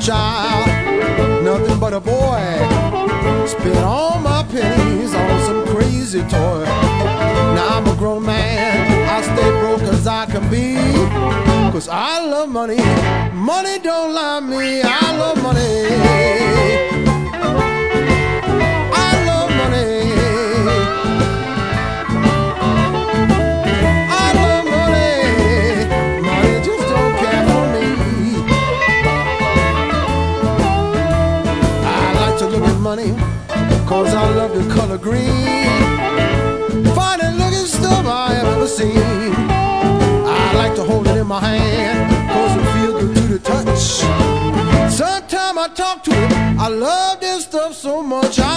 child, nothing but a boy. Spent all my pennies on some crazy toy. Now I'm a grown man, I stay broke as I can be, 'cause I love money. Money don't lie me, I love money. I love money. I love money. Money just don't care for me. I like to look at money 'cause I love the color green. Finest looking stuff I have ever seen. I like to hold it in my hand 'cause it feels good to the touch. Sometime I talk to it, I love this stuff so much.